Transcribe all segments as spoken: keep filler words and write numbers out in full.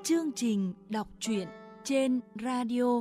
chương trình đọc truyện trên radio.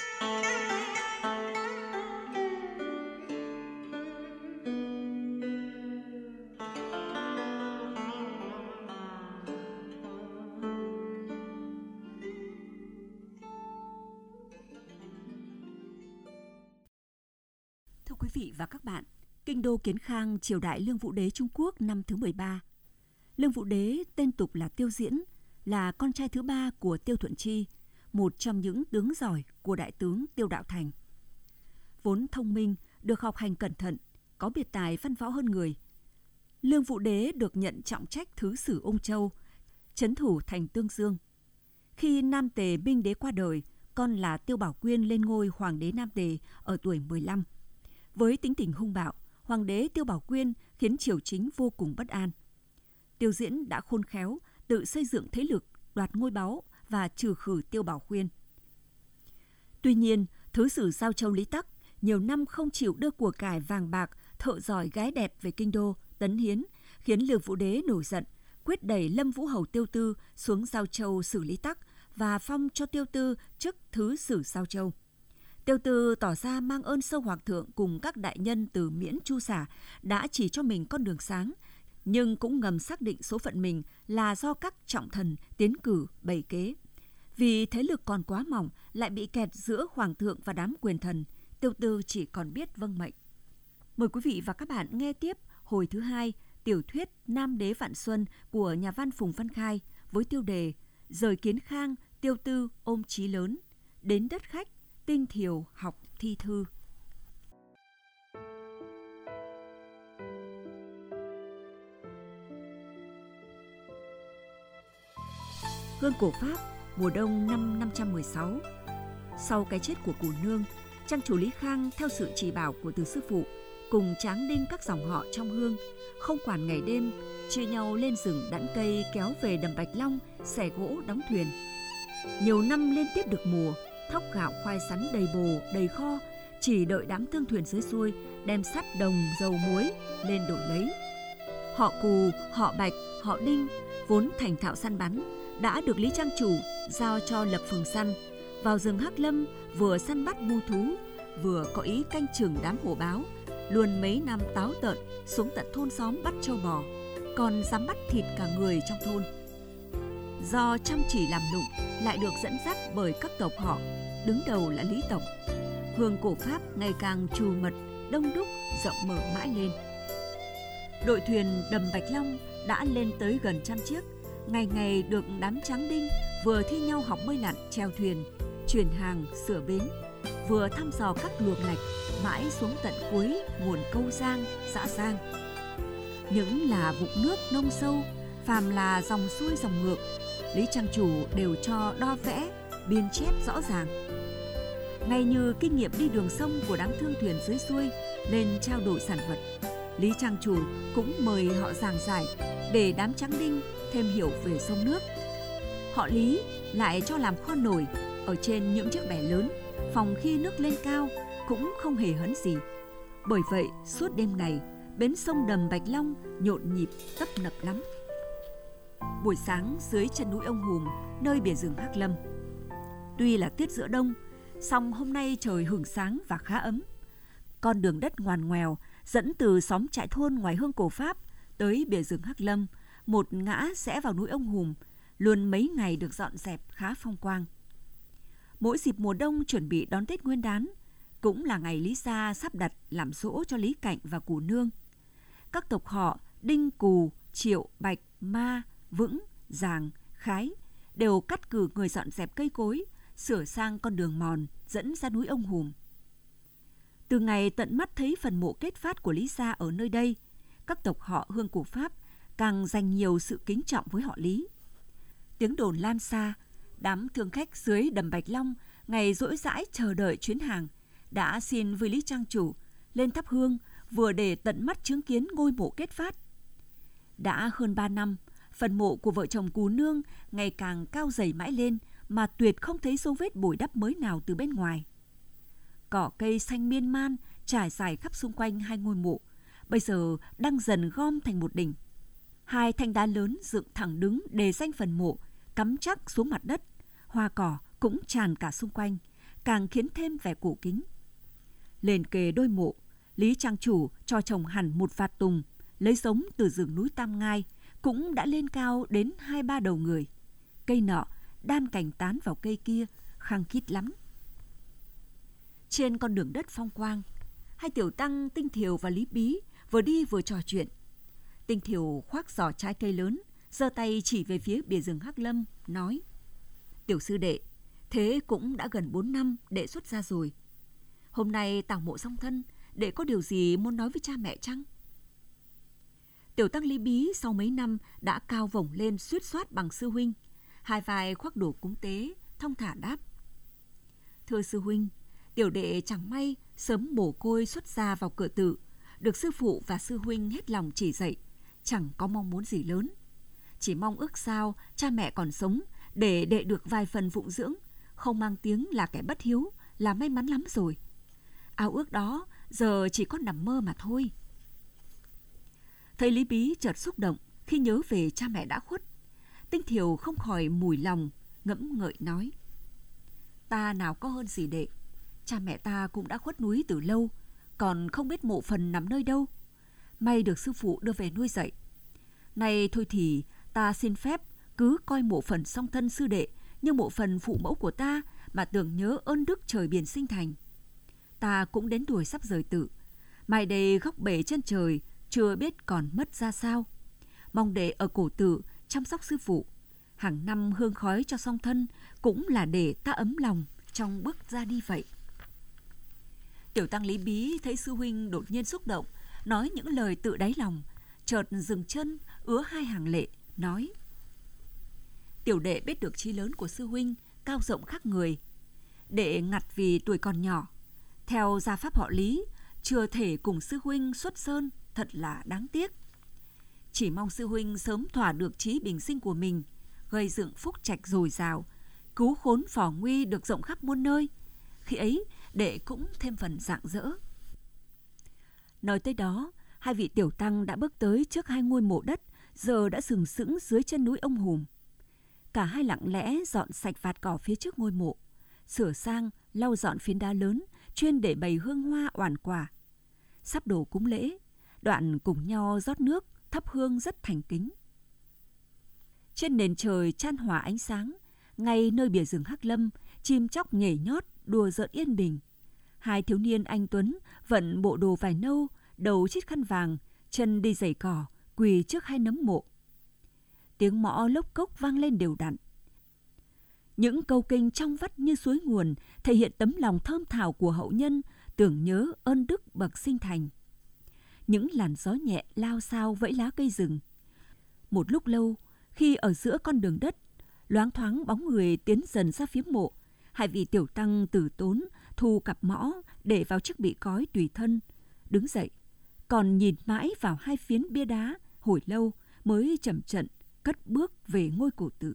Thưa quý vị và các bạn, kinh đô Kiến Khang, triều đại Lương Vũ Đế Trung Quốc năm thứ mười ba. Lương Vũ Đế tên tục là Tiêu Diễn, là con trai thứ ba của Tiêu Thuận Chi, một trong những tướng giỏi của đại tướng Tiêu Đạo Thành. Vốn thông minh, được học hành cẩn thận, có biệt tài văn võ hơn người, Lương Vũ Đế được nhận trọng trách thứ sử Ung Châu, trấn thủ thành Tương Dương. Khi Nam Tề Minh Đế qua đời, con là Tiêu Bảo Quyên lên ngôi hoàng đế Nam Tề ở tuổi mười lăm. Với tính tình hung bạo, hoàng đế Tiêu Bảo Quyên khiến triều chính vô cùng bất an. Tiêu Diễn đã khôn khéo, tự xây dựng thế lực, đoạt ngôi báu và trừ khử Tiêu Bảo Quyên. Tuy nhiên, thứ sử Giao Châu Lý Tắc nhiều năm không chịu đưa của cải vàng bạc, thợ giỏi gái đẹp về kinh đô, tấn hiến, khiến Lương Vũ Đế nổi giận, quyết đẩy Lâm Vũ Hầu Tiêu Tư xuống Giao Châu xử Lý Tắc và phong cho Tiêu Tư chức thứ sử Giao Châu. Tiêu Tư tỏ ra mang ơn sâu hoàng thượng cùng các đại nhân từ Miễn Chu Xả đã chỉ cho mình con đường sáng, nhưng cũng ngầm xác định số phận mình là do các trọng thần tiến cử bày kế. Vì thế lực còn quá mỏng, lại bị kẹt giữa hoàng thượng và đám quyền thần, Tiêu Tư chỉ còn biết vâng mệnh. Mời quý vị và các bạn nghe tiếp hồi thứ hai tiểu thuyết Nam Đế Vạn Xuân của nhà văn Phùng Văn Khai với tiêu đề Rời Kiến Khang, Tiêu Tư ôm chí lớn, đến đất khách, tinh thiều học thi thư. Hương cổ Pháp, mùa đông năm năm trăm mười sáu. Sau cái chết của Cù Nương, trang chủ Lý Khang theo sự chỉ bảo của từ sư phụ cùng tráng đinh các dòng họ trong Hương, không quản ngày đêm, chia nhau lên rừng đẵn cây kéo về đầm Bạch Long, xẻ gỗ đóng thuyền. Nhiều năm liên tiếp được mùa, thóc gạo khoai sắn đầy bồ, đầy kho, chỉ đợi đám thương thuyền dưới xuôi đem sắt đồng dầu muối lên đổi lấy. Họ Cù, họ Bạch, họ Đinh vốn thành thạo săn bắn đã được Lý trang chủ giao cho lập phường săn, vào rừng Hắc Lâm vừa săn bắt bu thú, vừa có ý canh chừng đám hổ báo, luôn mấy năm táo tợn xuống tận thôn xóm bắt trâu bò, còn dám bắt thịt cả người trong thôn. Do chăm chỉ làm lụng, lại được dẫn dắt bởi các tộc họ, đứng đầu là Lý tộc, Hương cổ Pháp ngày càng trù mật, đông đúc, rộng mở mãi lên. Đội thuyền đầm Bạch Long đã lên tới gần trăm chiếc, ngày ngày được đám tráng đinh vừa thi nhau học bơi lặn, chèo thuyền, chuyển hàng, sửa bến, vừa thăm dò các luồng lạch mãi xuống tận cuối nguồn Câu Giang, xã Giang. Những là vũng nước nông sâu, phàm là dòng xuôi dòng ngược, Lý trang chủ đều cho đo vẽ, biên chép rõ ràng. Ngay như kinh nghiệm đi đường sông của đám thương thuyền dưới xuôi nên trao đổi sản vật, Lý trang chủ cũng mời họ giảng giải để đám tráng đinh thêm hiểu về sông nước. Họ Lý lại cho làm kho nổi ở trên những chiếc bè lớn, phòng khi nước lên cao cũng không hề hấn gì. Bởi vậy suốt đêm ngày, bến sông đầm Bạch Long nhộn nhịp tấp nập lắm. Buổi sáng dưới chân núi Ông Hùm, nơi bìa rừng Hắc Lâm, tuy là tiết giữa đông, song hôm nay trời hửng sáng và khá ấm. Con đường đất ngoằn ngoèo dẫn từ xóm trại thôn ngoài Hương cổ Pháp tới bìa rừng Hắc Lâm, một ngã rẽ vào núi Ông Hùm, luôn mấy ngày được dọn dẹp khá phong quang. Mỗi dịp mùa đông chuẩn bị đón Tết Nguyên đán, cũng là ngày Lý gia sắp đặt làm giỗ cho Lý Cạnh và Cù Nương. Các tộc họ Đinh, Cù, Triệu, Bạch, Ma, Vững, Giàng, Khái đều cắt cử người dọn dẹp cây cối, sửa sang con đường mòn dẫn ra núi Ông Hùm. Từ ngày tận mắt thấy phần mộ kết phát của Lý gia ở nơi đây, các tộc họ Hương cổ Pháp càng dành nhiều sự kính trọng với họ Lý. Tiếng đồn lan xa, đám thương khách dưới đầm Bạch Long ngày rỗi rãi chờ đợi chuyến hàng đã xin với Lý trang chủ lên thắp hương, vừa để tận mắt chứng kiến ngôi mộ kết phát. Đã hơn ba năm, phần mộ của vợ chồng Cù Nương ngày càng cao dày mãi lên mà tuyệt không thấy dấu vết bồi đắp mới nào từ bên ngoài. Cỏ cây xanh miên man trải dài khắp xung quanh hai ngôi mộ, bây giờ đang dần gom thành một đỉnh. Hai thanh đá lớn dựng thẳng đứng đề danh phần mộ, cắm chắc xuống mặt đất, hoa cỏ cũng tràn cả xung quanh, càng khiến thêm vẻ cổ kính. Lên kề đôi mộ, Lý trang chủ cho trồng hẳn một vạt tùng, lấy giống từ rừng núi Tam Ngai, cũng đã lên cao đến hai ba đầu người. Cây nọ đan cành tán vào cây kia, khăng khít lắm. Trên con đường đất phong quang, hai tiểu tăng Tinh Thiều và Lý Bí vừa đi vừa trò chuyện. Tinh Thiều khoác giỏ trái cây lớn, giơ tay chỉ về phía bìa rừng Hắc Lâm, nói: Tiểu sư đệ, thế cũng đã gần bốn năm đệ xuất gia rồi. Hôm nay tảo mộ song thân, đệ có điều gì muốn nói với cha mẹ chăng? Tiểu tăng Lý Bí sau mấy năm đã cao vổng lên suýt soát bằng sư huynh, hai vai khoác đồ cúng tế, thong thả đáp: Thưa sư huynh, tiểu đệ chẳng may sớm mồ côi xuất gia vào cửa tự, được sư phụ và sư huynh hết lòng chỉ dạy, chẳng có mong muốn gì lớn. Chỉ mong ước sao cha mẹ còn sống để đệ được vài phần phụng dưỡng, không mang tiếng là kẻ bất hiếu là may mắn lắm rồi. Ao ước đó giờ chỉ có nằm mơ mà thôi. Thấy Lý Bí chợt xúc động khi nhớ về cha mẹ đã khuất, Tinh Thiều không khỏi mùi lòng, ngẫm ngợi nói: Ta nào có hơn gì đệ, cha mẹ ta cũng đã khuất núi từ lâu, còn không biết mộ phần nằm nơi đâu. May được sư phụ đưa về nuôi dạy. Này thôi thì ta xin phép cứ coi mộ phần song thân sư đệ như mộ phần phụ mẫu của ta, mà tưởng nhớ ơn đức trời biển sinh thành. Ta cũng đến tuổi sắp rời tự, mai đây góc bể chân trời chưa biết còn mất ra sao. Mong đệ ở cổ tự chăm sóc sư phụ, hàng năm hương khói cho song thân cũng là để ta ấm lòng trong bước ra đi vậy. Tiểu tăng Lý Bí thấy sư huynh đột nhiên xúc động, nói những lời tự đáy lòng, chợt dừng chân ứa hai hàng lệ, nói: Tiểu đệ biết được chí lớn của sư huynh cao rộng khác người. Đệ ngặt vì tuổi còn nhỏ, theo gia pháp họ Lý, chưa thể cùng sư huynh xuất sơn, thật là đáng tiếc. Chỉ mong sư huynh sớm thỏa được chí bình sinh của mình, gây dựng phúc trạch dồi dào, cứu khốn phỏ nguy được rộng khắp muôn nơi. Khi ấy, đệ cũng thêm phần rạng rỡ. Nói tới đó, hai vị tiểu tăng đã bước tới trước hai ngôi mộ đất, giờ đã sừng sững dưới chân núi Ông Hùm. Cả hai lặng lẽ dọn sạch vạt cỏ phía trước ngôi mộ, sửa sang, lau dọn phiến đá lớn, chuyên để bày hương hoa oản quả. Sắp đổ cúng lễ, đoạn cùng nhau rót nước, thắp hương rất thành kính. Trên nền trời chan hòa ánh sáng, ngay nơi bìa rừng Hắc Lâm, chim chóc nhảy nhót, đùa giỡn yên bình. Hai thiếu niên anh tuấn vận bộ đồ vải nâu, đầu chít khăn vàng, chân đi giày cỏ, quỳ trước hai nấm mộ. Tiếng mõ lốc cốc vang lên đều đặn. Những câu kinh trong vắt như suối nguồn thể hiện tấm lòng thơm thảo của hậu nhân, tưởng nhớ ơn đức bậc sinh thành. Những làn gió nhẹ lao xao vẫy lá cây rừng. Một lúc lâu, khi ở giữa con đường đất, loáng thoáng bóng người tiến dần ra phía mộ, hai vị tiểu tăng tử tốn thu cặp mõ để vào chiếc bị cói tùy thân, đứng dậy, còn nhìn mãi vào hai phiến bia đá hồi lâu mới chậm chậm cất bước về ngôi cổ tự.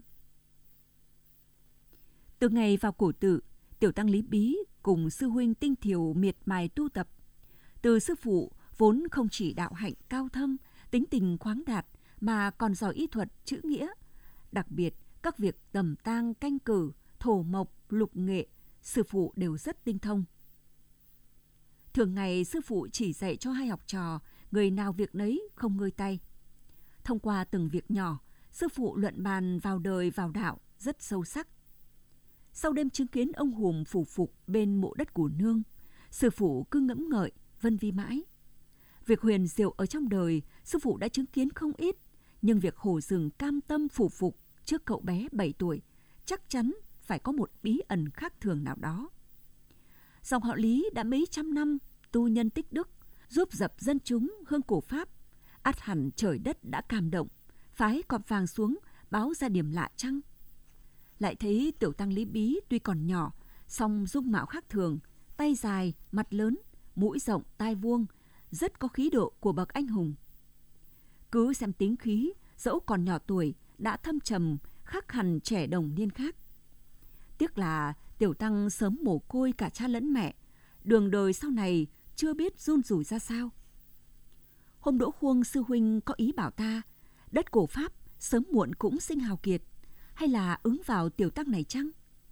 Từ ngày vào cổ tự, tiểu tăng Lý Bí cùng sư huynh Tinh Thiều miệt mài tu tập. Từ sư phụ vốn không chỉ đạo hạnh cao thâm, tính tình khoáng đạt, mà còn giỏi y thuật chữ nghĩa. Đặc biệt, các việc tầm tang canh cử, thổ mộc, lục nghệ, sư phụ đều rất tinh thông. Thường ngày sư phụ chỉ dạy cho hai học trò, người nào việc nấy không ngơi tay. Thông qua từng việc nhỏ, sư phụ luận bàn vào đời vào đạo rất sâu sắc. Sau đêm chứng kiến ông Hùm phủ phục bên mộ đất của nương, sư phụ cứ ngẫm ngợi, vân vi mãi. Việc huyền diệu ở trong đời, sư phụ đã chứng kiến không ít, nhưng việc hổ rừng cam tâm phủ phục trước cậu bé bảy tuổi chắc chắn phải có một bí ẩn khác thường nào đó. Dòng họ Lý đã mấy trăm năm tu nhân tích đức, giúp dập dân chúng hương cổ Pháp, ắt hẳn trời đất đã cảm động, phái cọp vàng xuống báo ra điểm lạ chăng? Lại thấy tiểu tăng Lý Bí tuy còn nhỏ, song dung mạo khác thường, tay dài, mặt lớn, mũi rộng, tai vuông, rất có khí độ của bậc anh hùng. Cứ xem tính khí, dẫu còn nhỏ tuổi, đã thâm trầm, khác hẳn trẻ đồng niên khác. Tiếc là tiểu tăng sớm mồ côi cả cha lẫn mẹ, đường đời sau này chưa biết run rủi ra sao. Hôm đỗ khuông sư huynh có ý bảo ta, đất cổ Pháp sớm muộn cũng sinh hào kiệt, hay là ứng vào tiểu tăng này chăng?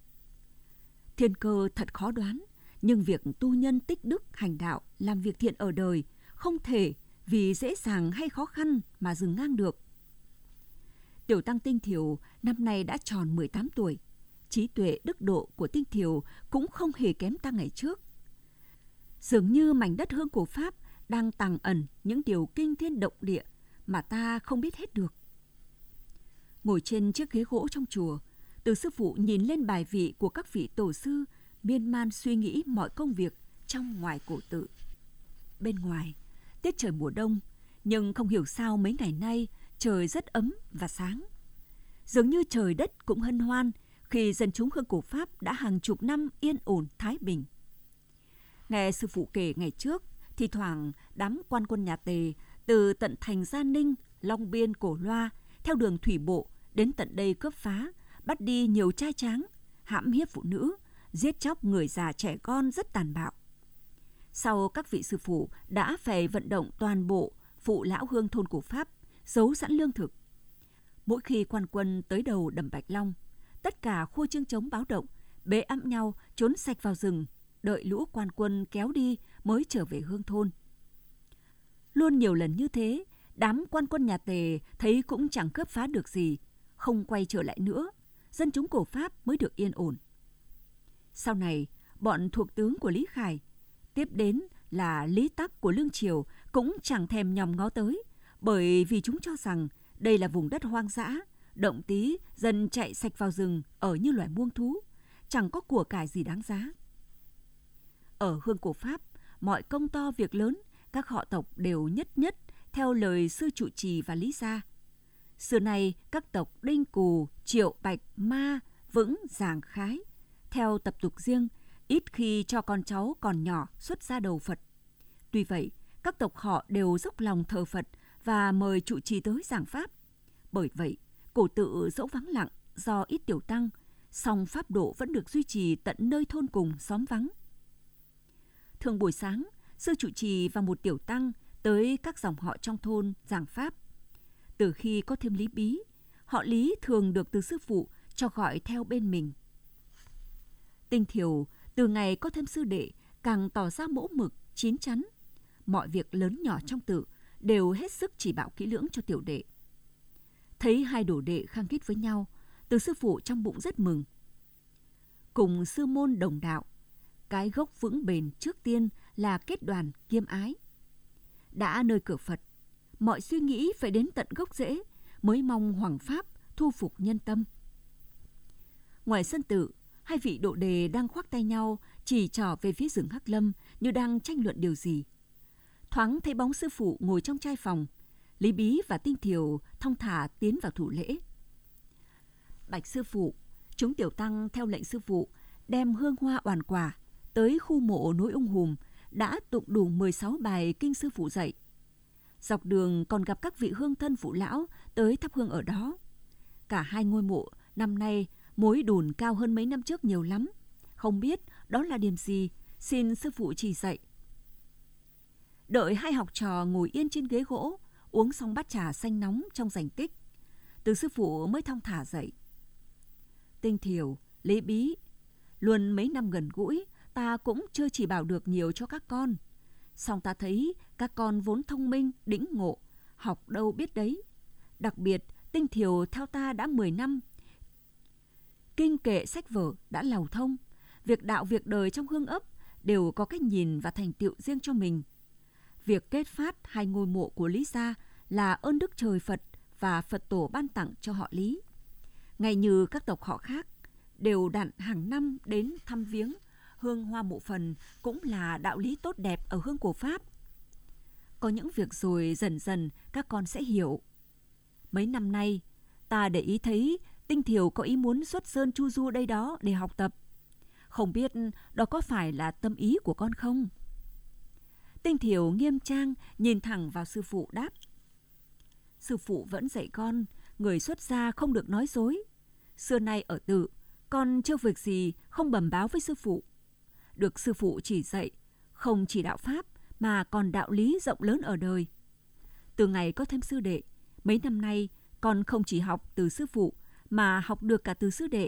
Thiên cơ thật khó đoán, nhưng việc tu nhân tích đức hành đạo, làm việc thiện ở đời không thể vì dễ dàng hay khó khăn mà dừng ngang được. Tiểu tăng Tinh Thiểu năm nay đã tròn mười tám tuổi. Trí tuệ đức độ của Tinh Thiểu cũng không hề kém ta ngày trước. Dường như mảnh đất Hương Cổ Pháp đang tàng ẩn những điều kinh thiên động địa mà ta không biết hết được. Ngồi trên chiếc ghế gỗ trong chùa, Từ sư phụ nhìn lên bài vị của các vị tổ sư, miên man suy nghĩ mọi công việc trong ngoài cổ tự. Bên ngoài, tiết trời mùa đông, nhưng không hiểu sao mấy ngày nay trời rất ấm và sáng. Dường như trời đất cũng hân hoan khi dân chúng Hương Cổ Pháp đã hàng chục năm yên ổn thái bình. Nghe sư phụ kể ngày trước, thì thoảng đám quan quân nhà Tề từ tận thành Gia Ninh, Long Biên, Cổ Loa theo đường thủy bộ đến tận đây cướp phá, bắt đi nhiều trai tráng, hãm hiếp phụ nữ, giết chóc người già trẻ con rất tàn bạo. Sau các vị sư phụ đã phải vận động toàn bộ phụ lão Hương thôn Cổ Pháp giấu sẵn lương thực. Mỗi khi quan quân tới đầu đầm Bạch Long, tất cả khu trương trống báo động, bế ẵm nhau trốn sạch vào rừng, đợi lũ quan quân kéo đi mới trở về Hương thôn. Luôn nhiều lần như thế, đám quan quân nhà Tề thấy cũng chẳng cướp phá được gì, không quay trở lại nữa, dân chúng Cổ Pháp mới được yên ổn. Sau này, bọn thuộc tướng của Lý Khải, tiếp đến là Lý Tắc của Lương Triều cũng chẳng thèm nhòm ngó tới, bởi vì chúng cho rằng đây là vùng đất hoang dã, động tí dân chạy sạch vào rừng ở như loài muông thú, chẳng có của cải gì đáng giá. Ở Hương Cổ Pháp, mọi công to việc lớn, các họ tộc đều nhất nhất theo lời sư trụ trì và Lý gia. Xưa nay, các tộc Đinh Cù, Triệu, Bạch, Ma, Vững, Giàng, Khái theo tập tục riêng, ít khi cho con cháu còn nhỏ xuất gia đầu Phật. Tuy vậy, các tộc họ đều dốc lòng thờ Phật và mời trụ trì tới giảng pháp. Bởi vậy, cổ tự dẫu vắng lặng do ít tiểu tăng, song pháp độ vẫn được duy trì tận nơi thôn cùng xóm vắng. Thường buổi sáng, sư trụ trì và một tiểu tăng tới các dòng họ trong thôn giảng pháp. Từ khi có thêm Lý Bí, họ Lý thường được từ sư phụ cho gọi theo bên mình. Tinh Thiểu từ ngày có thêm sư đệ càng tỏ ra mẫu mực, chín chắn. Mọi việc lớn nhỏ trong tự đều hết sức chỉ bảo kỹ lưỡng cho tiểu đệ. Thấy hai đồ đệ khăng khít với nhau, từ sư phụ trong bụng rất mừng. Cùng sư môn đồng đạo, cái gốc vững bền trước tiên là kết đoàn kiêm ái. Đã nơi cửa Phật, mọi suy nghĩ phải đến tận gốc rễ mới mong hoằng pháp thu phục nhân tâm. Ngoài sân tự, hai vị độ đề đang khoác tay nhau chỉ trỏ về phía rừng Hắc Lâm như đang tranh luận điều gì. Thoáng thấy bóng sư phụ ngồi trong trai phòng, Lý Bí và Tinh Thiểu thong thả tiến vào thủ lễ. Bạch sư phụ, chúng tiểu tăng theo lệnh sư phụ đem hương hoa oàn quả tới khu mộ núi Ung Hùm, đã tụng đủ mười sáu bài kinh sư phụ dạy. Dọc đường còn gặp các vị hương thân phụ lão tới thắp hương ở đó. Cả hai ngôi mộ năm nay mối đùn cao hơn mấy năm trước nhiều lắm. Không biết đó là điểm gì, xin sư phụ chỉ dạy. Đợi hai học trò ngồi yên trên ghế gỗ, uống xong bát trà xanh nóng trong rành tích, từ sư phụ mới thong thả dậy. Tinh Thiểu, Lý Bí, luôn mấy năm gần gũi, ta cũng chưa chỉ bảo được nhiều cho các con. Song ta thấy các con vốn thông minh, đĩnh ngộ, học đâu biết đấy. Đặc biệt, Tinh Thiểu theo ta đã mười năm. Kinh kệ sách vở đã lầu thông, việc đạo việc đời trong hương ấp đều có cách nhìn và thành tựu riêng cho mình. Việc kết phát hai ngôi mộ của Lý gia là ơn đức trời Phật và Phật tổ ban tặng cho họ Lý. Ngay như các tộc họ khác, đều đặn hàng năm đến thăm viếng, hương hoa mộ phần cũng là đạo lý tốt đẹp ở Hương Cổ Pháp. Có những việc rồi dần dần các con sẽ hiểu. Mấy năm nay, ta để ý thấy Tinh Thiểu có ý muốn xuất sơn chu du đây đó để học tập. Không biết đó có phải là tâm ý của con không? Tinh Thiểu nghiêm trang nhìn thẳng vào sư phụ đáp. Sư phụ vẫn dạy con, người xuất gia không được nói dối. Xưa nay ở tự, con chưa việc gì không bẩm báo với sư phụ. Được sư phụ chỉ dạy, không chỉ đạo pháp mà còn đạo lý rộng lớn ở đời. Từ ngày có thêm sư đệ, mấy năm nay con không chỉ học từ sư phụ mà học được cả từ sư đệ.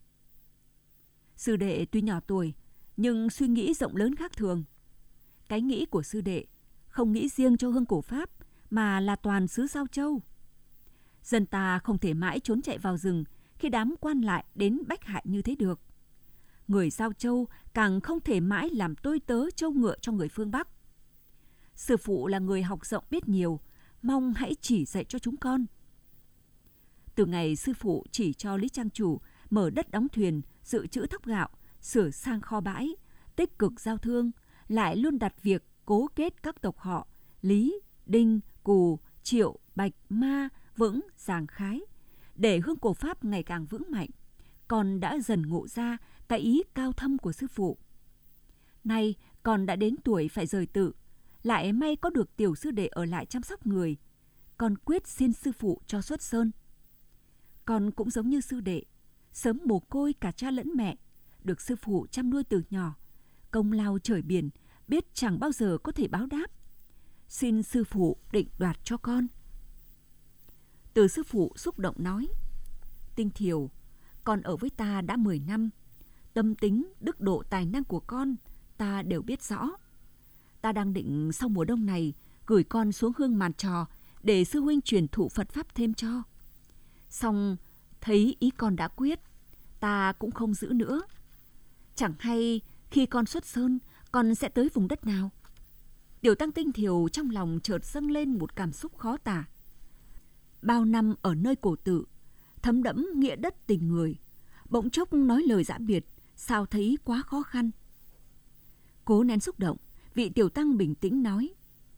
Sư đệ tuy nhỏ tuổi, nhưng suy nghĩ rộng lớn khác thường. Cái nghĩ của sư đệ không nghĩ riêng cho Hương Cổ Pháp, mà là toàn xứ Giao Châu. Dân ta không thể mãi trốn chạy vào rừng khi đám quan lại đến bách hại như thế được. Người Giao Châu càng không thể mãi làm tôi tớ trâu ngựa cho người phương Bắc. Sư phụ là người học rộng biết nhiều, mong hãy chỉ dạy cho chúng con. Từ ngày sư phụ chỉ cho Lý Trang Chủ mở đất đóng thuyền, dự trữ thóc gạo, sửa sang kho bãi, tích cực giao thương, lại luôn đặt việc cố kết các tộc họ Lý, Đinh, Cù, Triệu, Bạch, Ma, Vững, Giàng, Khái, để Hương Cổ Pháp ngày càng vững mạnh, con đã dần ngộ ra cái ý cao thâm của sư phụ. Nay con đã đến tuổi phải rời tự, lại may có được tiểu sư đệ ở lại chăm sóc người, con quyết xin sư phụ cho xuất sơn. Con cũng giống như sư đệ, sớm mồ côi cả cha lẫn mẹ, được sư phụ chăm nuôi từ nhỏ, công lao trời biển, biết chẳng bao giờ có thể báo đáp. Xin sư phụ định đoạt cho con. Từ sư phụ xúc động nói: Tinh Thiều, con ở với ta đã mười năm. Tâm tính, đức độ, tài năng của con ta đều biết rõ. Ta đang định sau mùa đông này gửi con xuống Hương Màn Trò để sư huynh truyền thụ Phật Pháp thêm cho. Xong thấy ý con đã quyết, ta cũng không giữ nữa. Chẳng hay khi con xuất sơn, con sẽ tới vùng đất nào? Tiểu tăng Tinh Thiều trong lòng chợt dâng lên một cảm xúc khó tả. Bao năm ở nơi cổ tự, thấm đẫm nghĩa đất tình người, bỗng chốc nói lời giã biệt, sao thấy quá khó khăn. Cố nén xúc động, vị tiểu tăng bình tĩnh nói: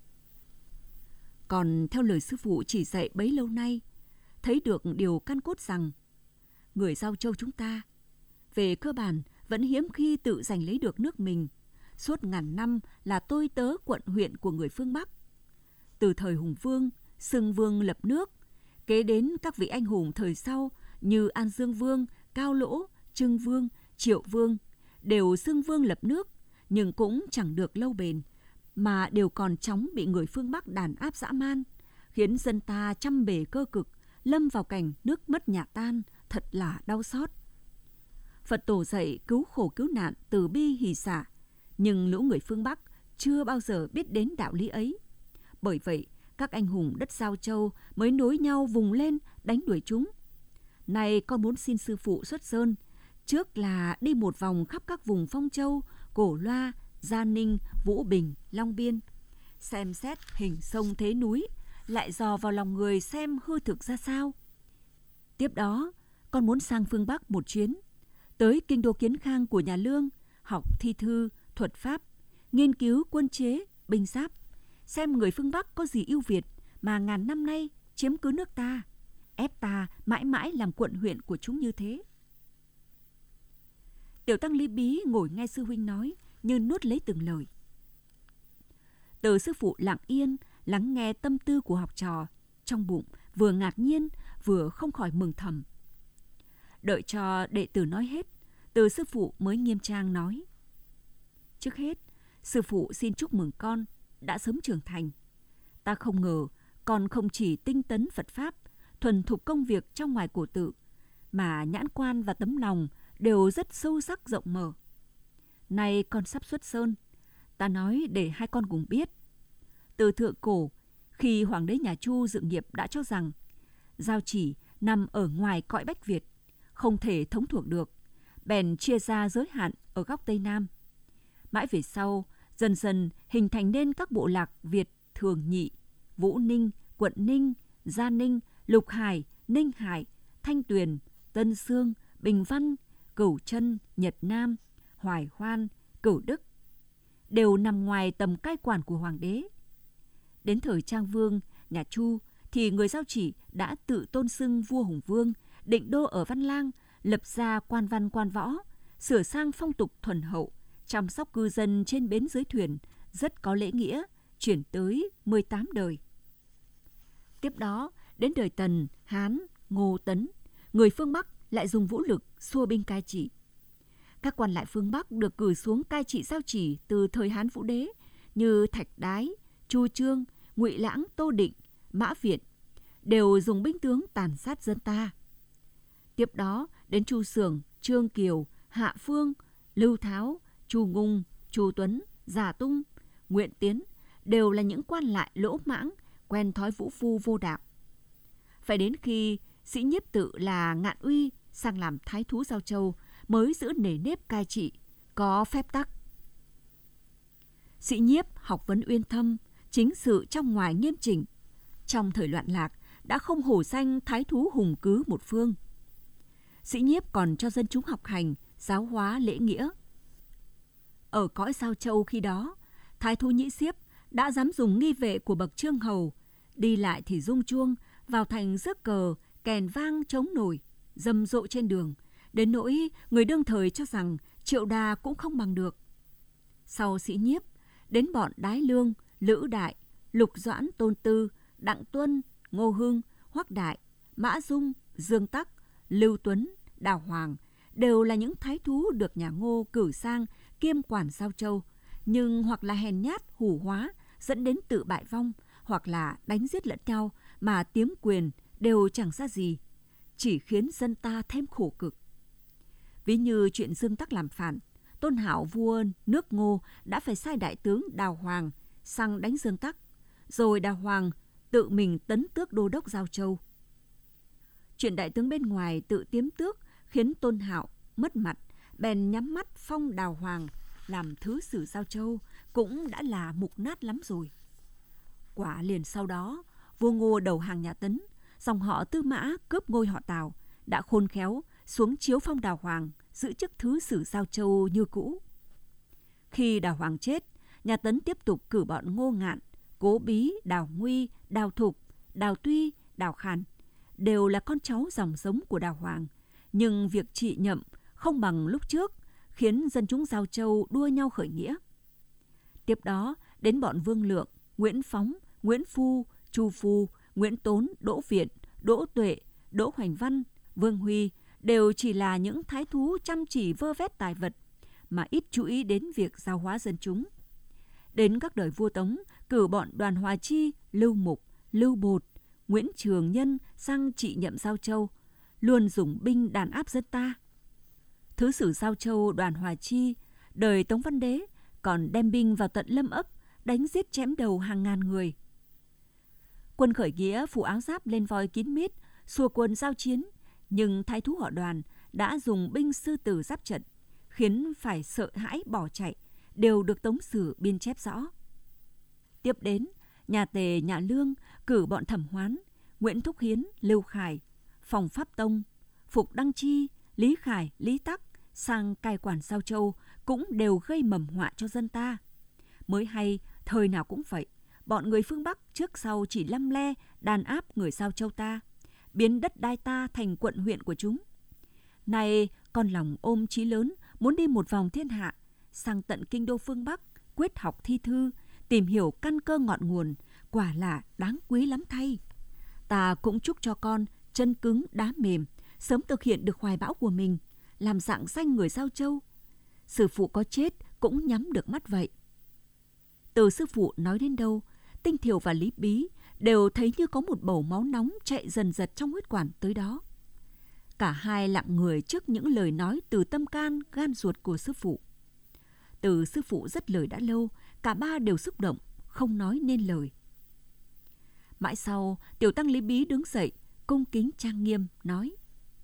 Còn theo lời sư phụ chỉ dạy bấy lâu nay, thấy được điều căn cốt rằng người Giao Châu chúng ta về cơ bản vẫn hiếm khi tự giành lấy được nước mình, suốt ngàn năm là tôi tớ quận huyện của người phương Bắc. Từ thời Hùng Vương, xưng vương lập nước, kế đến các vị anh hùng thời sau như An Dương Vương, Cao Lỗ, Trưng Vương, Triệu Vương đều xưng vương lập nước, nhưng cũng chẳng được lâu bền, mà đều còn chóng bị người phương Bắc đàn áp dã man, khiến dân ta trăm bề cơ cực, lâm vào cảnh nước mất nhà tan, thật là đau xót. Phật tổ dạy cứu khổ cứu nạn, từ bi hỷ xả, nhưng lũ người phương Bắc chưa bao giờ biết đến đạo lý ấy. Bởi vậy, các anh hùng đất Giao Châu mới nối nhau vùng lên đánh đuổi chúng. Nay con muốn xin sư phụ xuất sơn, trước là đi một vòng khắp các vùng Phong Châu, Cổ Loa, Gia Ninh, Vũ Bình, Long Biên, xem xét hình sông thế núi, lại dò vào lòng người xem hư thực ra sao. Tiếp đó, con muốn sang phương Bắc một chuyến, tới kinh đô Kiến Khang của nhà Lương, học thi thư, thuật pháp, nghiên cứu quân chế, binh giáp, xem người phương Bắc có gì ưu việt mà ngàn năm nay chiếm cứ nước ta, ép ta mãi mãi làm quận huyện của chúng như thế. Tiểu tăng Lý Bí ngồi nghe sư huynh nói như nuốt lấy từng lời. Từ sư phụ lặng yên lắng nghe tâm tư của học trò, trong bụng vừa ngạc nhiên vừa không khỏi mừng thầm. Đợi cho đệ tử nói hết, Từ sư phụ mới nghiêm trang nói: Trước hết, sư phụ xin chúc mừng con đã sớm trưởng thành. Ta không ngờ con không chỉ tinh tấn Phật Pháp, thuần thục công việc trong ngoài cổ tự, mà nhãn quan và tấm lòng đều rất sâu sắc rộng mở. Nay con sắp xuất sơn, ta nói để hai con cùng biết. Từ thượng cổ, khi hoàng đế nhà Chu dựng nghiệp đã cho rằng Giao Chỉ nằm ở ngoài cõi Bách Việt, không thể thống thuộc được, bèn chia ra giới hạn ở góc Tây Nam. Mãi về sau, dần dần hình thành nên các bộ lạc Việt, Thường Nhị, Vũ Ninh, Quận Ninh, Gia Ninh, Lục Hải, Ninh Hải, Thanh Tuyền, Tân Sương, Bình Văn, Cửu Chân, Nhật Nam, Hoài Hoan, Cửu Đức, đều nằm ngoài tầm cai quản của hoàng đế. Đến thời Trang Vương, nhà Chu, thì người Giao Chỉ đã tự tôn xưng vua Hùng Vương, định đô ở Văn Lang, lập ra quan văn quan võ, sửa sang phong tục thuần hậu, chăm sóc cư dân trên bến dưới thuyền, rất có lễ nghĩa, chuyển tới mười tám đời. Tiếp đó, đến đời Tần, Hán, Ngô, Tấn, người phương Bắc lại dùng vũ lực xua binh cai trị. Các quan lại phương Bắc được cử xuống cai trị Giao Chỉ từ thời Hán Vũ Đế như Thạch Đái, Chu Trương, Ngụy Lãng, Tô Định, Mã Viện, đều dùng binh tướng tàn sát dân ta. Tiếp đó đến Chu Xưởng, Trương Kiều, Hạ Phương, Lưu Tháo, Chu Ngung, Chu Tuấn, Già Tung, Nguyễn Tiến đều là những quan lại lỗ mãng, quen thói vũ phu vô đạo. Phải đến khi Sĩ Nhiếp Tự là Ngạn Uy sang làm thái thú Giao Châu mới giữ nề nếp cai trị, có phép tắc. Sĩ Nhiếp học vấn uyên thâm, chính sự trong ngoài nghiêm chỉnh. Trong thời loạn lạc đã không hổ danh thái thú hùng cứ một phương. Sĩ Nhiếp còn cho dân chúng học hành, giáo hóa lễ nghĩa. Ở cõi Giao Châu khi đó, thái thú Nhĩ Xiếp đã dám dùng nghi vệ của bậc Trương Hầu, đi lại thì rung chuông, vào thành rước cờ, kèn vang trống nổi, rầm rộ trên đường, đến nỗi người đương thời cho rằng Triệu Đà cũng không bằng được. Sau Sĩ Nhiếp, đến bọn Đái Lương, Lữ Đại, Lục Doãn, Tôn Tư, Đặng Tuân, Ngô Hưng, Hoắc Đại, Mã Dung, Dương Tắc, Lưu Tuấn, Đào Hoàng đều là những thái thú được nhà Ngô cử sang kiêm quản Giao Châu, nhưng hoặc là hèn nhát, hủ hóa, dẫn đến tự bại vong, hoặc là đánh giết lẫn nhau mà tiếm quyền đều chẳng ra gì, chỉ khiến dân ta thêm khổ cực. Ví như chuyện Dương Tắc làm phản, Tôn Hạo vua nước Ngô đã phải sai đại tướng Đào Hoàng sang đánh Dương Tắc, rồi Đào Hoàng tự mình tấn tước đô đốc Giao Châu. Chuyện đại tướng bên ngoài tự tiếm tước khiến Tôn Hạo mất mặt, bèn nhắm mắt phong Đào Hoàng làm thứ sử Giao Châu cũng đã là mục nát lắm rồi. Quả liền sau đó, vua Ngô đầu hàng nhà Tấn, dòng họ Tư Mã cướp ngôi họ Tào, đã khôn khéo xuống chiếu phong Đào Hoàng giữ chức thứ sử Giao Châu như cũ. Khi Đào Hoàng chết, nhà Tấn tiếp tục cử bọn Ngô Ngạn, Cố Bí, Đào Nguy, Đào Thục, Đào Tuy, Đào Khản, đều là con cháu dòng giống của Đào Hoàng, nhưng việc trị nhậm không bằng lúc trước, khiến dân chúng Giao Châu đua nhau khởi nghĩa. Tiếp đó đến bọn Vương Lượng, Nguyễn Phóng, Nguyễn Phu, Chu Phu, Nguyễn Tốn, Đỗ Viện, Đỗ Tuệ, Đỗ Hoành Văn, Vương Huy đều chỉ là những thái thú chăm chỉ vơ vét tài vật mà ít chú ý đến việc giáo hóa dân chúng. Đến các đời vua Tống, cử bọn Đoàn Hòa Chi, Lưu Mục, Lưu Bột, Nguyễn Trường Nhân sang trị nhậm Giao Châu, luôn dùng binh đàn áp dân ta. Thứ sử Giao Châu Đoàn Hòa Chi, đời Tống Văn Đế, còn đem binh vào tận Lâm Ấp, đánh giết chém đầu hàng ngàn người. Quân khởi nghĩa phủ áo giáp lên voi kín mít, xua quân giao chiến, nhưng thái thú họ Đoàn đã dùng binh sư tử giáp trận, khiến phải sợ hãi bỏ chạy, đều được Tống Sử biên chép rõ. Tiếp đến, nhà Tề nhà Lương cử bọn Thẩm Hoán, Nguyễn Thúc Hiến, Lưu Khải, Phòng Pháp Tông, Phục Đăng Chi, Lý Khải, Lý Tắc sang cai quản Giao Châu cũng đều gây mầm họa cho dân ta. Mới hay, thời nào cũng vậy, bọn người phương Bắc trước sau chỉ lăm le đàn áp người Giao Châu ta, biến đất đai ta thành quận huyện của chúng. Nay con lòng ôm chí lớn, muốn đi một vòng thiên hạ, sang tận kinh đô phương Bắc, quyết học thi thư, tìm hiểu căn cơ ngọn nguồn, quả là đáng quý lắm thay. Ta cũng chúc cho con chân cứng đá mềm, sớm thực hiện được hoài bão của mình, làm rạng danh người Giao Châu. Sư phụ có chết cũng nhắm được mắt vậy. Từ sư phụ nói đến đâu, Tinh Thiểu và Lý Bí đều thấy như có một bầu máu nóng chạy dần dật trong huyết quản tới đó. Cả hai lặng người trước những lời nói từ tâm can, gan ruột của sư phụ. Từ sư phụ dứt lời đã lâu, cả ba đều xúc động, không nói nên lời. Mãi sau, tiểu tăng Lý Bí đứng dậy, cung kính trang nghiêm, nói: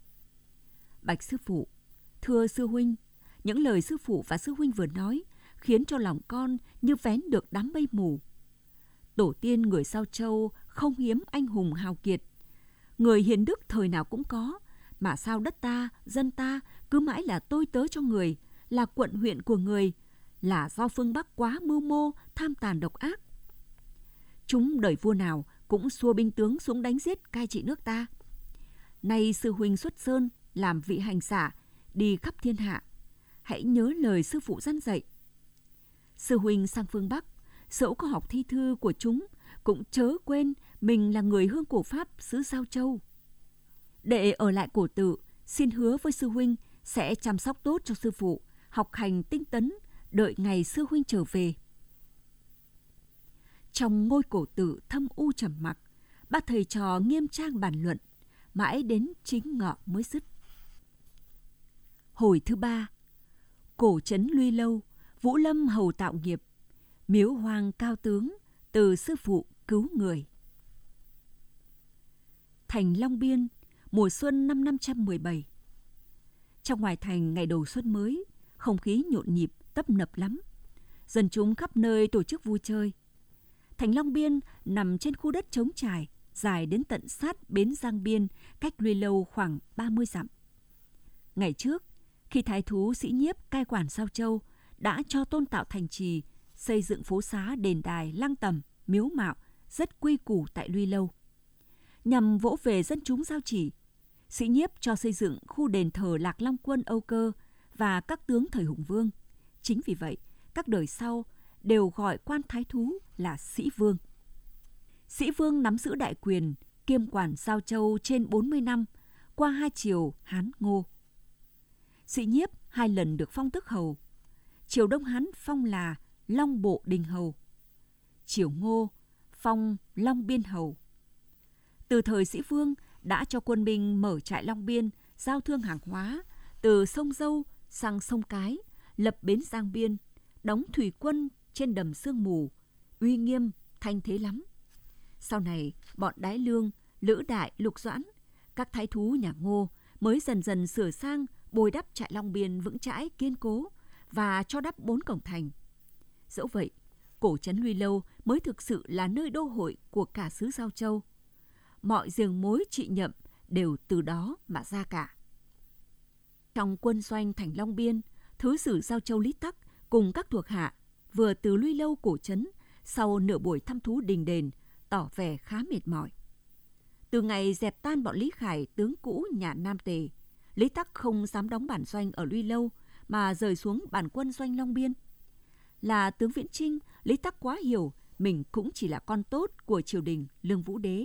Bạch sư phụ, thưa sư huynh, những lời sư phụ và sư huynh vừa nói khiến cho lòng con như vén được đám mây mù. Tổ tiên người Giao Châu không hiếm anh hùng hào kiệt, người hiền đức thời nào cũng có, mà sao đất ta, dân ta cứ mãi là tôi tớ cho người, là quận huyện của người, là do phương Bắc quá mưu mô, tham tàn độc ác. Chúng đời vua nào cũng xua binh tướng xuống đánh giết cai trị nước ta. Nay sư huynh xuất sơn làm vị hành giả, đi khắp thiên hạ, hãy nhớ lời sư phụ dặn dạy. Sư huynh sang phương Bắc, dẫu có học thi thư của chúng, cũng chớ quên mình là người hương cổ Pháp xứ Giao Châu. Đệ ở lại cổ tự, xin hứa với sư huynh sẽ chăm sóc tốt cho sư phụ, học hành tinh tấn, đợi ngày sư huynh trở về. Trong ngôi cổ tự thâm u trầm mặc, ba thầy trò nghiêm trang bàn luận, mãi đến chính ngọ mới dứt. Hồi thứ ba, cổ trấn Luy Lâu, Vũ Lâm hầu tạo nghiệp, miếu hoang cao tướng, từ sư phụ cứu người. Thành Long Biên, mùa xuân năm năm trăm mười bảy. Trong ngoài thành ngày đầu xuân mới, không khí nhộn nhịp, tấp nập lắm. Dân chúng khắp nơi tổ chức vui chơi. Thành Long Biên nằm trên khu đất trống trải, dài đến tận sát bến Giang Biên, cách Luy Lâu khoảng ba mươi dặm. Ngày trước, khi thái thú Sĩ Nhiếp cai quản Giao Châu, đã cho tôn tạo thành trì, xây dựng phố xá, đền đài, lăng tẩm, miếu mạo rất quy củ tại Luy Lâu. Nhằm vỗ về dân chúng Giao Chỉ, Sĩ Nhiếp cho xây dựng khu đền thờ Lạc Long Quân Âu Cơ và các tướng thời Hùng Vương. Chính vì vậy, các đời sau đều gọi quan thái thú là Sĩ Vương. Sĩ Vương nắm giữ đại quyền, kiêm quản Giao Châu trên bốn mươi năm, qua hai triều Hán Ngô. Sĩ Nhiếp hai lần được phong tước hầu. Triều Đông Hán phong là Long Bộ Đình Hầu. Triều Ngô phong Long Biên Hầu. Từ thời Sĩ Vương đã cho quân binh mở trại Long Biên, giao thương hàng hóa từ sông Dâu sang sông Cái, lập bến Giang Biên, đóng thủy quân trên đầm Sương Mù, uy nghiêm, thanh thế lắm. Sau này, bọn Đái Lương, Lữ Đại, Lục Doãn, các thái thú nhà Ngô mới dần dần sửa sang, bồi đắp trại Long Biên vững chãi, kiên cố và cho đắp bốn cổng thành. Dẫu vậy, cổ trấn Luy Lâu mới thực sự là nơi đô hội của cả xứ Giao Châu. Mọi giường mối trị nhậm đều từ đó mà ra cả. Trong quân doanh thành Long Biên, thứ sử Giao Châu Lý Tắc cùng các thuộc hạ vừa từ Luy Lâu cổ trấn sau nửa buổi thăm thú đình đền, tỏ vẻ khá mệt mỏi. Từ ngày dẹp tan bọn Lý Khải, tướng cũ nhà Nam Tề, Lý Tắc không dám đóng bản doanh ở Luy Lâu mà rời xuống bản quân doanh Long Biên. Là tướng Viễn Chinh, Lý Tắc quá hiểu mình cũng chỉ là con tốt của triều đình Lương Vũ Đế.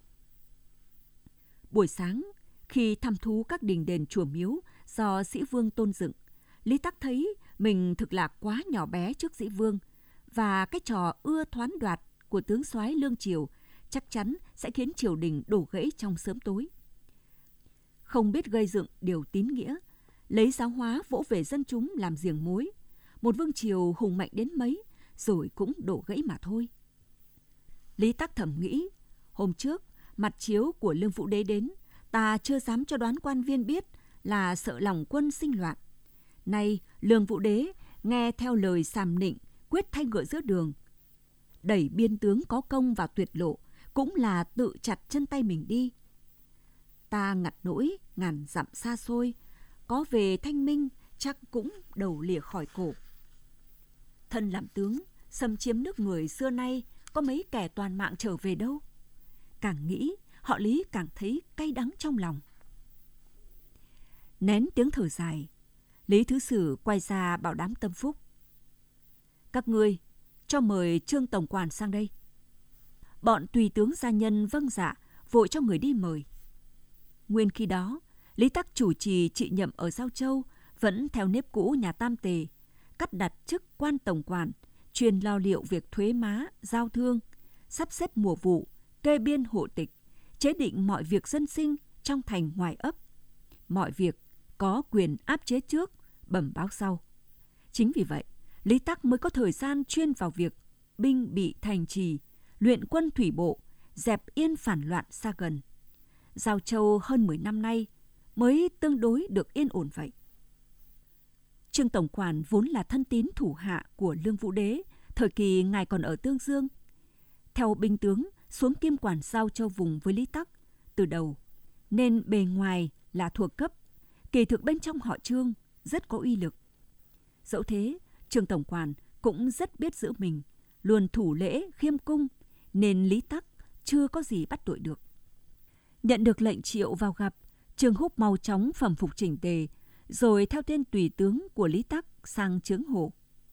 Buổi sáng, khi thăm thú các đình đền chùa miếu do Sĩ Vương tôn dựng, Lý Tắc thấy mình thực là quá nhỏ bé trước Sĩ Vương, và cái trò ưa thoán đoạt của tướng soái Lương Triều chắc chắn sẽ khiến triều đình đổ gãy trong sớm tối. Không biết gây dựng điều tín nghĩa, lấy giáo hóa vỗ về dân chúng làm giềng mối, một vương triều hùng mạnh đến mấy rồi cũng đổ gãy mà thôi. Lý Tắc thầm nghĩ, hôm trước mặt chiếu của Lương Vũ Đế đến, ta chưa dám cho đoán quan viên biết là sợ lòng quân sinh loạn. Nay Lương Vũ Đế nghe theo lời sàm nịnh, quyết thay ngựa giữa đường, đẩy biên tướng có công vào tuyệt lộ, cũng là tự chặt chân tay mình đi. Ta ngặt nỗi ngàn dặm xa xôi, có về thanh minh chắc cũng đầu lìa khỏi cổ. Thân làm tướng, xâm chiếm nước người xưa nay có mấy kẻ toàn mạng trở về đâu. Càng nghĩ, họ Lý càng thấy cay đắng trong lòng. Nén tiếng thở dài, Lý Thứ Sử quay ra bảo đám tâm phúc: các ngươi cho mời Trương tổng quản sang đây. Bọn tùy tướng gia nhân vâng dạ, vội cho người đi mời. Nguyên khi đó, Lý Tắc chủ trì trị nhậm ở Giao Châu vẫn theo nếp cũ nhà Tam Tề, cắt đặt chức quan tổng quản, chuyên lo liệu việc thuế má, giao thương, sắp xếp mùa vụ, kê biên hộ tịch, chế định mọi việc dân sinh trong thành ngoài ấp. Mọi việc có quyền áp chế trước, bẩm báo sau. Chính vì vậy, Lý Tắc mới có thời gian chuyên vào việc binh bị thành trì, luyện quân thủy bộ, dẹp yên phản loạn xa gần. Giao Châu hơn mười năm nay mới tương đối được yên ổn vậy. Trương tổng quản vốn là thân tín thủ hạ của Lương Vũ Đế, thời kỳ ngài còn ở Tương Dương. Theo binh tướng xuống kiêm quản Giao Châu vùng với Lý Tắc từ đầu, nên bề ngoài là thuộc cấp, kỳ thực bên trong họ Trương rất có uy lực. Dẫu thế, Trương tổng quản cũng rất biết giữ mình, luôn thủ lễ khiêm cung, nên Lý Tắc chưa có gì bắt tội được. Nhận được lệnh triệu vào gặp, Trương Húc mau chóng phẩm phục chỉnh tề, rồi theo tên tùy tướng của Lý Tắc sang chướng hổ.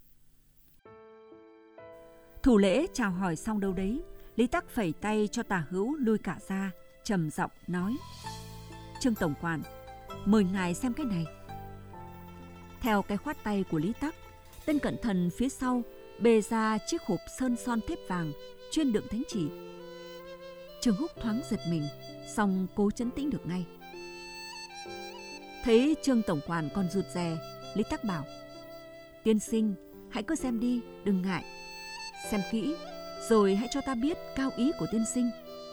Thủ lễ chào hỏi xong đâu đấy, Lý Tắc phẩy tay cho Tả Hữu lui cả ra, trầm giọng nói: Trương tổng quản, mời ngài xem cái này. Theo cái khoát tay của Lý Tắc, tên cận thần phía sau bê ra chiếc hộp sơn son thép vàng chuyên đựng thánh chỉ. Trương Húc thoáng giật mình, song cố trấn tĩnh được ngay. Thấy Trương tổng quản còn rụt rè, Lý Tắc bảo: Tiên sinh, hãy cứ xem đi, đừng ngại. Xem kỹ, rồi hãy cho ta biết cao ý của tiên sinh.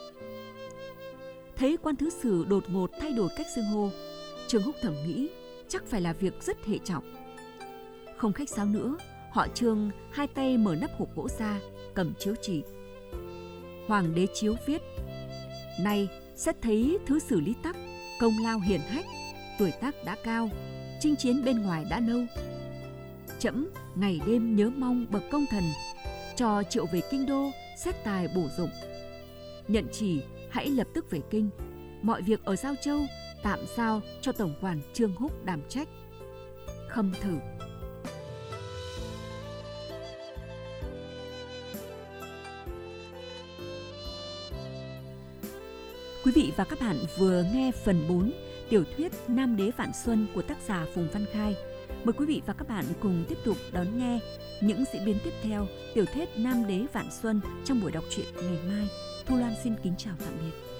Thấy quan thứ sử đột ngột thay đổi cách xưng hô, Trương Húc thầm nghĩ chắc phải là việc rất hệ trọng. Không khách sáo nữa, họ Trương hai tay mở nắp hộp gỗ ra, cầm chiếu chỉ. Hoàng đế chiếu viết: Nay xét thấy thứ sử Lý Tắc công lao hiển hách, tuổi tác đã cao, chinh chiến bên ngoài đã lâu. Trẫm ngày đêm nhớ mong bậc công thần, cho triệu về kinh đô xét tài bổ dụng. Nhận chỉ hãy lập tức về kinh, mọi việc ở Giao Châu tạm giao cho tổng quản Trương Húc đảm trách. Khâm thử. Quý vị và các bạn vừa nghe phần bốn tiểu thuyết Nam Đế Vạn Xuân của tác giả Phùng Văn Khai. Mời quý vị và các bạn cùng tiếp tục đón nghe những diễn biến tiếp theo tiểu thuyết Nam Đế Vạn Xuân trong buổi đọc truyện ngày mai. Thu Loan xin kính chào tạm biệt.